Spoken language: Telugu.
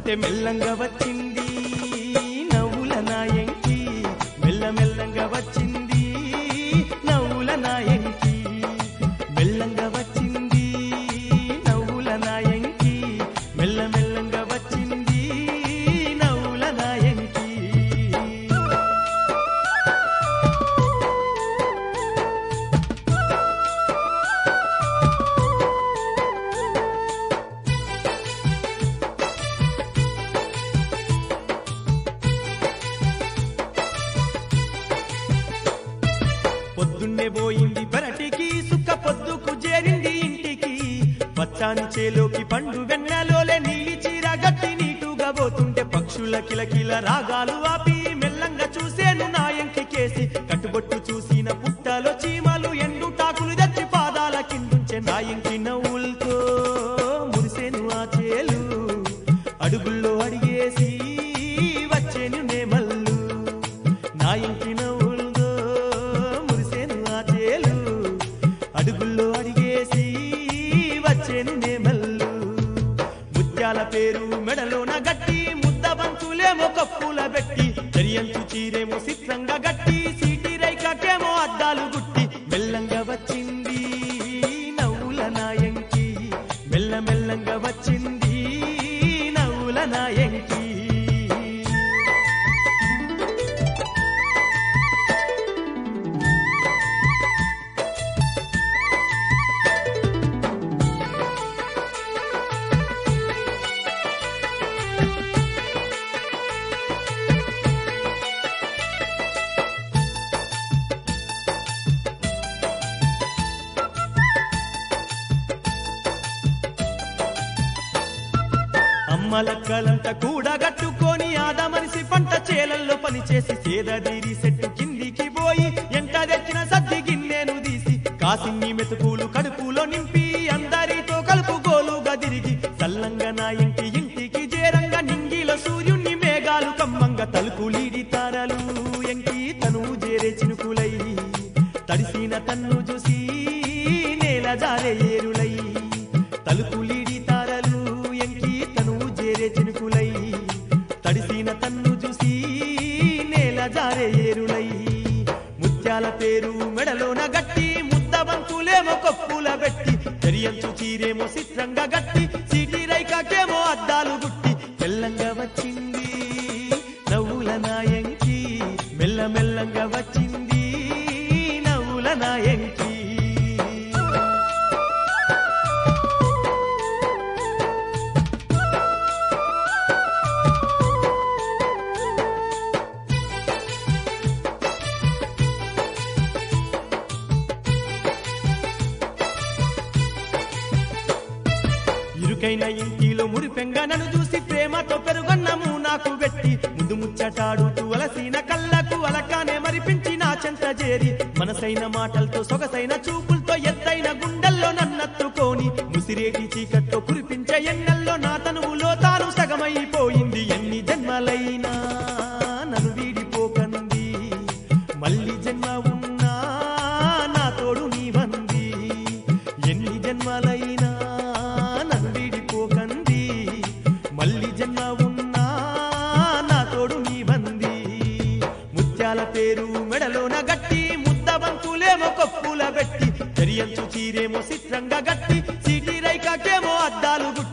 వస్తుంటే మెల్లంగా వచ్చింది నవ్వుల నాయంకి, మెల్లమెల్లంగా వచ్చింది నవ్వుల నాయంకి, మెల్లంగా వచ్చింది నవ్వుల నాయంకి, మెల్లమెల్లంగా వచ్చింది నవ్వుల నాయంకి. పొద్దున్నే పోయింది పెరటికి, సుక్క పొద్దుకు చేరింది ఇంటికి, పచ్చాని చేలోకి పండు వెన్నెలోలే నీలి చీర గట్టి నీటుగా పోతుంటే పక్షుల కిలకిల రాగాలు ఆపి మెల్లంగా చూసేను నాయంకి కేసి, కట్టుబొట్టు చూసిన పుట్టలో చీమలు ఎండు టాకులు తెచ్చి పాదాల కిందుంచే నాయంకి నవ్వులతో మురిసేను ఆ చేలు, అడుగుల్లో అడిగేసి వచ్చేను నేమల్లు, నాయంకి నవ్వులతో మురిసేను ఆ చేలు, అడుగుల్లో అడిగేసి వచ్చేను నేమల్లు. ముత్యాల పేరు మెడలోన గట్టి, ముద్ద బంతులేమో కప్పుల పెట్టి, దరియంచు చీరేమో చిత్రంగా గట్టి, సీటి రైకకేమో అద్దాలు గుట్టి, మెల్లంగా వచ్చింది నవ్వుల నాయంకి, మెల్లమెల్లంగా వచ్చింది నవ్వుల నాయంకి. అమ్మలక్కలంతా కూడా గట్టుకొని ఆదమనిసి పంట చేలల్లో పనిచేసి సేదదీరి సెట్టు కిందికి పోయి ఎంట తెచ్చిన సద్ది గిన్నెను తీసి కాసిన్ని మెతుకులు కడుపులో నింపి అందరితో కలుపుగోలుగా తిరిగి చల్లంగా నా ఇంటికి చేరంగా నింగిలో సూర్యుణ్ణి మేఘాలు కమ్మంగా తలుపులీడి తారలు ఎంకి తను చేరే చినుకులై, తడిసిన తన్ను చూసి నేల జారే ఏరులై, తలుపులీడి తారలు ఎంకి తను చేరే చినుకులై, తడిసిన తన్ను చూసి నేల జారే ఏరులై. ముత్యాల పేరు మెడలోన గట్టి, ముద్ద బంతులేమో కప్పుల పెట్టి, దరియంచు చీరేమో చిత్రంగా గట్టి, సీటి రైకకేమో అద్దాలు గుట్టి, మెల్లంగా వచ్చింది నవ్వుల నాయంకి, మెల్లమెల్లంగా వచ్చింది నవ్వుల నాయంకి. ఇరుకైన ఇంటిలో మురిపెంగా నన్ను చూసి ప్రేమతో పెరుగన్నము నాకు పెట్టి, ముందు ముచ్చటాడుతూ అలసిన కళ్ళకు అలకానే మరిపించి నా చెంత చేరి, మనసైన మాటలతో సొగసైన చూపులతో ఎత్తైన గుండెల్లో నన్నత్తుకొని, ముసిరేటి చీకట్లో కురిపించే ఎన్నెల్లో నా తనువులో తాను సగమైపోయింది. ఎన్ని జన్మలైనా నన్ను వీడిపోకంది, మళ్ళీ జన్మ ఉన్నా నా తోడు నీవంది, ఎన్ని జన్మలైనా నన్ను వీడిపోకంది, మళ్ళీ జన్మ ఉన్నా నా తోడు నీవంది. ముత్యాల పేరు మెడలోన గట్టి, ముద్ద బంతులేమో కప్పుల పెట్టి, దరియంచు చీరేమో చిత్రంగా గట్టి, సీటి రైకకేమో అద్దాలు గుట్టి,